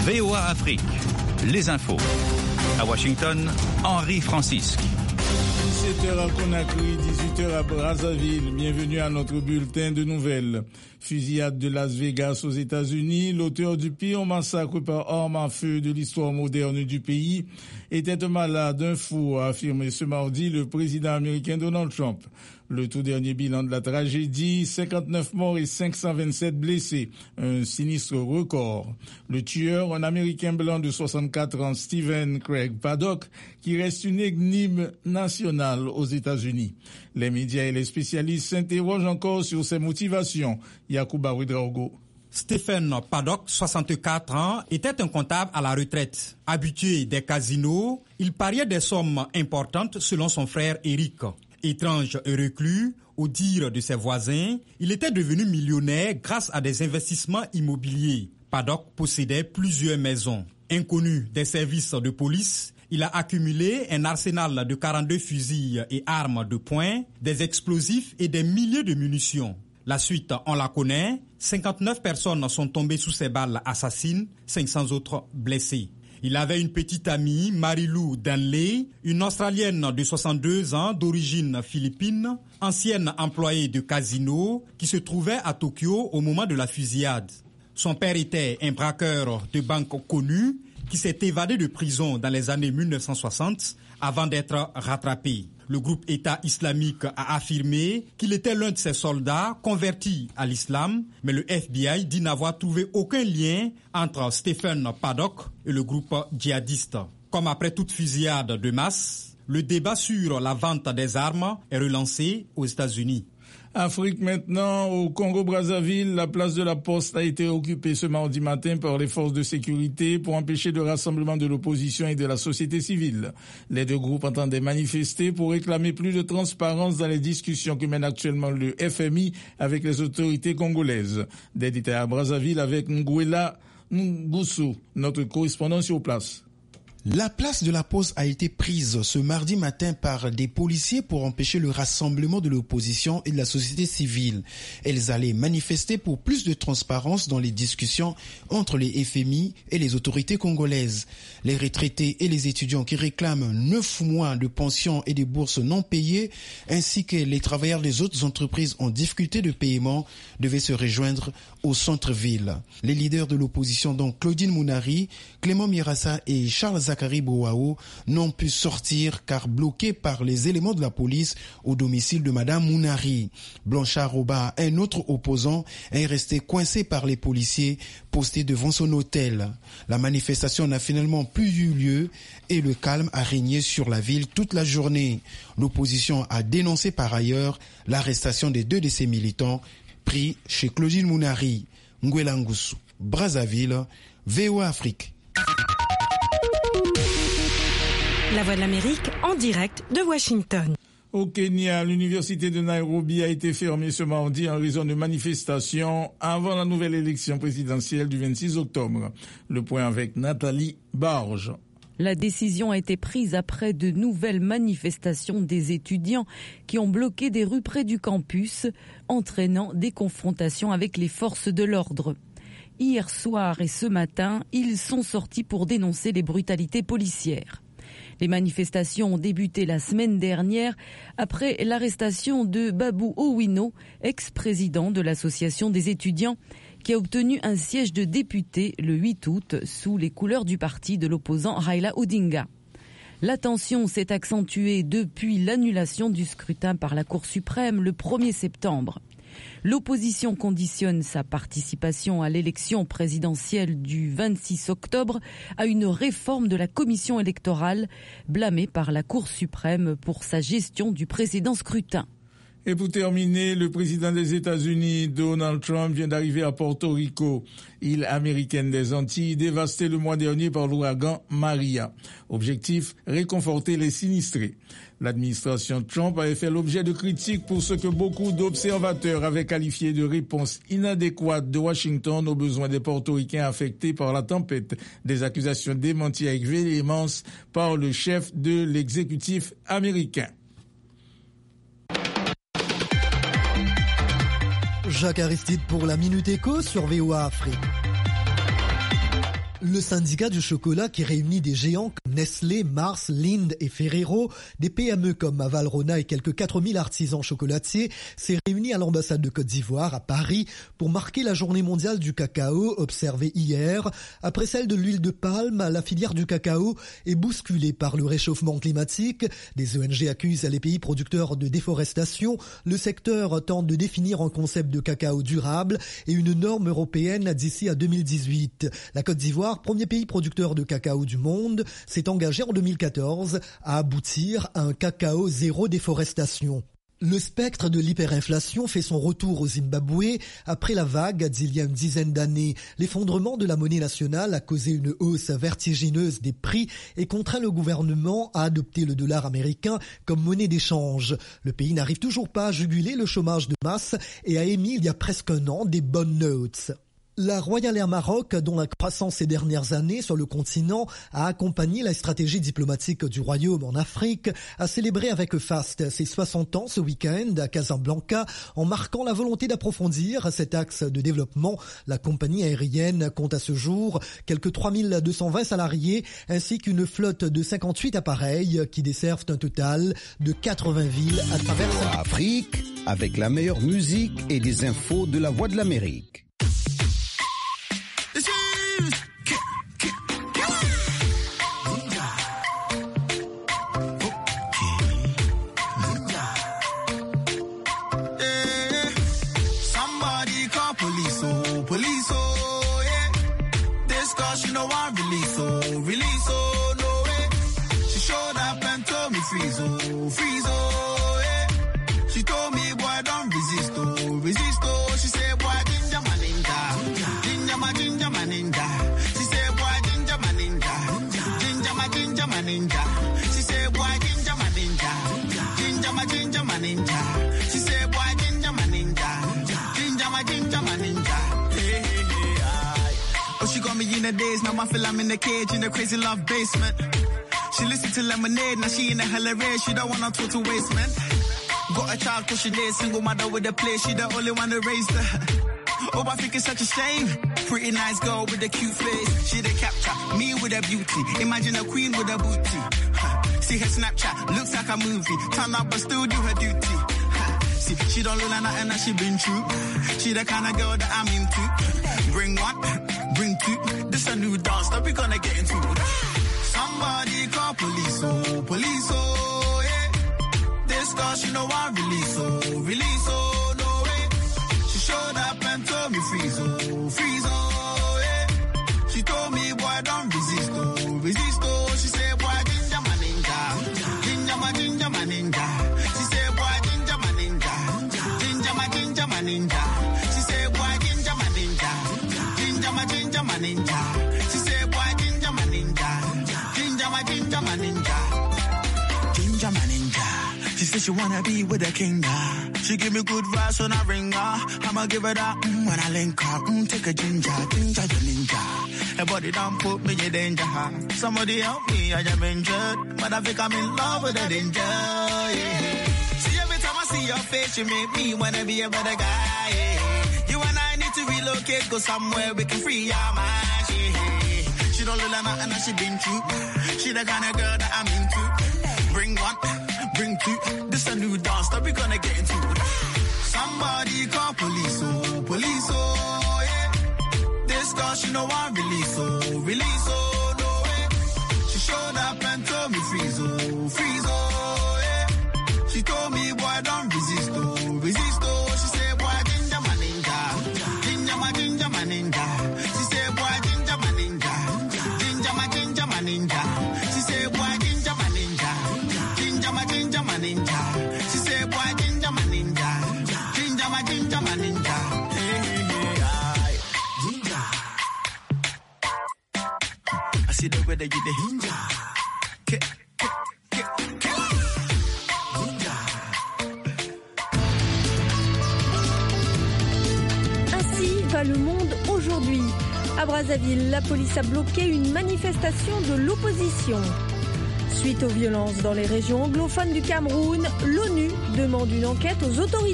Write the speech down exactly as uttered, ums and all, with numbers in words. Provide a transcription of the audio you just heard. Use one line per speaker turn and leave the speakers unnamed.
V O A Afrique, les infos. À Washington, Henri Francisque.
dix-sept heures à Conakry, dix-huit heures à Brazzaville. Bienvenue à notre bulletin de nouvelles. Fusillade de Las Vegas aux États-Unis. L'auteur du pire massacre par arme à feu de l'histoire moderne du pays était un malade, un fou, a affirmé ce mardi le président américain Donald Trump. Le tout dernier bilan de la tragédie, cinquante-neuf morts et cinq cent vingt-sept blessés, un sinistre record. Le tueur, un Américain blanc de soixante-quatre ans, Stephen Craig Paddock, qui reste une énigme nationale aux États-Unis. Les médias et les spécialistes s'interrogent encore sur ses motivations. Yacouba Ouedraogo.
Stephen Paddock, soixante-quatre ans, était un comptable à la retraite. Habitué des casinos, il pariait des sommes importantes selon son frère Eric. Étrange et reclus, au dire de ses voisins, il était devenu millionnaire grâce à des investissements immobiliers. Paddock possédait plusieurs maisons. Inconnu des services de police, il a accumulé un arsenal de quarante-deux fusils et armes de poing, des explosifs et des milliers de munitions. La suite, on la connaît. cinquante-neuf personnes sont tombées sous ses balles assassines, cinq cents autres blessées. Il avait une petite amie, Marilou Danley, une Australienne de soixante-deux ans d'origine philippine, ancienne employée de casino, qui se trouvait à Tokyo au moment de la fusillade. Son père était un braqueur de banque connu qui s'est évadé de prison dans les années mille neuf cent soixante avant d'être rattrapé. Le groupe État islamique a affirmé qu'il était l'un de ses soldats convertis à l'islam, mais le F B I dit n'avoir trouvé aucun lien entre Stephen Paddock et le groupe djihadiste. Comme après toute fusillade de masse, le débat sur la vente des armes est relancé aux États-Unis.
Afrique maintenant, au Congo-Brazzaville, la place de la Poste a été occupée ce mardi matin par les forces de sécurité pour empêcher le rassemblement de l'opposition et de la société civile. Les deux groupes entendaient manifester pour réclamer plus de transparence dans les discussions que mène actuellement le F M I avec les autorités congolaises. Des détails à Brazzaville avec Nguela Ngoussou, notre correspondant sur place.
La place de la Poste a été prise ce mardi matin par des policiers pour empêcher le rassemblement de l'opposition et de la société civile. Elles allaient manifester pour plus de transparence dans les discussions entre les F M I et les autorités congolaises. Les retraités et les étudiants qui réclament neuf mois de pension et des bourses non payées, ainsi que les travailleurs des autres entreprises en difficulté de paiement, devaient se rejoindre au centre-ville. Les leaders de l'opposition, dont Claudine Mounari, Clément Mirassa et Charles Zachary Bouaou, n'ont pu sortir car bloqués par les éléments de la police au domicile de Madame Mounari. Blanchard Roba, un autre opposant, est resté coincé par les policiers postés devant son hôtel. La manifestation n'a finalement plus eu lieu et le calme a régné sur la ville toute la journée. L'opposition a dénoncé par ailleurs l'arrestation des deux de ses militants pris chez Claudine Mounari. Nguela Ngoussou, Brazzaville, V O A Afrique.
La Voix de l'Amérique en direct de Washington.
Au Kenya, l'université de Nairobi a été fermée ce mardi en raison de manifestations avant la nouvelle élection présidentielle du vingt-six octobre. Le point avec Nathalie Barge.
La décision a été prise après de nouvelles manifestations des étudiants qui ont bloqué des rues près du campus, entraînant des confrontations avec les forces de l'ordre. Hier soir et ce matin, ils sont sortis pour dénoncer les brutalités policières. Les manifestations ont débuté la semaine dernière après l'arrestation de Babu Owino, ex-président de l'association des étudiants, qui a obtenu un siège de député le huit août sous les couleurs du parti de l'opposant Raila Odinga. La tension s'est accentuée depuis l'annulation du scrutin par la Cour suprême le premier septembre. L'opposition conditionne sa participation à l'élection présidentielle du vingt-six octobre à une réforme de la commission électorale blâmée par la Cour suprême pour sa gestion du précédent scrutin.
Et pour terminer, le président des États-Unis, Donald Trump, vient d'arriver à Porto Rico, île américaine des Antilles, dévastée le mois dernier par l'ouragan Maria. Objectif, réconforter les sinistrés. L'administration Trump avait fait l'objet de critiques pour ce que beaucoup d'observateurs avaient qualifié de réponse inadéquate de Washington aux besoins des Portoricains affectés par la tempête. Des accusations démenties avec véhémence par le chef de l'exécutif américain.
Jacques Aristide pour la Minute Éco sur V O A Afrique. Le syndicat du chocolat qui réunit des géants comme Nestlé, Mars, Lindt et Ferrero, des P M E comme Valrhona et quelques quatre mille artisans chocolatiers, s'est réuni à l'ambassade de Côte d'Ivoire à Paris pour marquer la journée mondiale du cacao observée hier. Après celle de l'huile de palme, la filière du cacao est bousculée par le réchauffement climatique. Des O N G accusent les pays producteurs de déforestation. Le secteur tente de définir un concept de cacao durable et une norme européenne d'ici à deux mille dix-huit. La Côte d'Ivoire, premier pays producteur de cacao du monde, s'est engagé en deux mille quatorze à aboutir à un cacao zéro déforestation. Le spectre de l'hyperinflation fait son retour au Zimbabwe après la vague d'il y a une dizaine d'années. L'effondrement de la monnaie nationale a causé une hausse vertigineuse des prix et contraint le gouvernement à adopter le dollar américain comme monnaie d'échange. Le pays n'arrive toujours pas à juguler le chômage de masse et a émis il y a presque un an des bonnes notes. La Royal Air Maroc, dont la croissance ces dernières années sur le continent a accompagné la stratégie diplomatique du Royaume en Afrique, a célébré avec faste ses soixante ans ce week-end à Casablanca en marquant la volonté d'approfondir cet axe de développement. La compagnie aérienne compte à ce jour quelques trois mille deux cent vingt salariés ainsi qu'une flotte de cinquante-huit appareils qui desservent un total de quatre-vingts villes à travers
l'Afrique avec la meilleure musique et des infos de la Voix de l'Amérique.
She know I release, oh, release, oh, no way. She showed up and told me freeze, oh, freeze, oh, yeah. She told me, boy, don't resist, oh, resist, oh. She said, boy, ginger my ninja, ginger my ginger my ninja. She said, boy, ginger my ninja, ginger my ginger my ninja. She said, boy, ginger my ninja, ginger my ginger my ninja. She said, boy, ginger my ninja, ginger my ginger my ninja. Hey, hey, hey, aye. Oh, she got me in the days, now I feel I'm in the cage in the crazy love basement. She listened to Lemonade, now she in the hella race, she don't want no total waste, man. Got a child cause she did, single mother with a play, she the only one that raised her. Oh, I think it's such a shame. Pretty nice girl with a cute face, she the capture, me with a beauty. Imagine a queen with a booty. See her Snapchat, looks like a movie. Turn up but still do her duty. See, she don't look like nothing that she been through. She the kind of girl that I'm into. Bring one, bring two. This a new dance that we gonna get into. Somebody call police, oh, police, oh, yeah. This girl, she know I release, oh, release, oh, no way. She showed up and told me freeze, oh, freeze, oh, yeah. She told me, boy, don't resist, oh, resist, oh. She said, boy, ginger my ninja, ginger my ginger my ninja. She said, boy, ginger my ninja, ginger my ginger my ninja. She said, boy, ginger my ninja, ginger my ginger my ninja. She said, boy, ginger my ninja, ginger my ginger my ninja. Ginger my ninja. She said she wanna be with a king. She give me good vibes when I ring her. I'ma give her that mm, when I link her. Mm, take a ginger, ginger the ninja. Her body don't put me in danger. Somebody help me, I am injured. But I think I'm in love with a danger. Yeah. See, every time I see your face, you make me wanna be a better guy. Yeah. You and I need to relocate, go somewhere we can free our minds. Yeah. She don't look like nothing that she been through. She the kind of girl that I'm into. Bring one, bring two. This a new dance that we gonna get into. Somebody call police, oh, police, oh, yeah. This girl, she know I release, oh, release, oh, no way. She showed up and told me freeze, oh, freeze, oh, yeah. She told me, boy, don't resist, oh, resist, oh. She said, boy, ginger my ninja, ginger my ginger my ninja. She said, boy, ginger my ninja, ginger my ginger my ninja. She said, boy, ginger my ninja, ginger my ginger my ninja. She said, boy, ginger my ninja, ginger my ginger my ninja. Hey, hey, hey, aye. Ginger. I see the way that you the ginger. K, K, K, K.
Ainsi va le monde aujourd'hui. À Brazzaville, la police a bloqué une manifestation de l'opposition. Suite aux violences dans les régions anglophones du Cameroun, l'ONU demande une enquête aux autorités.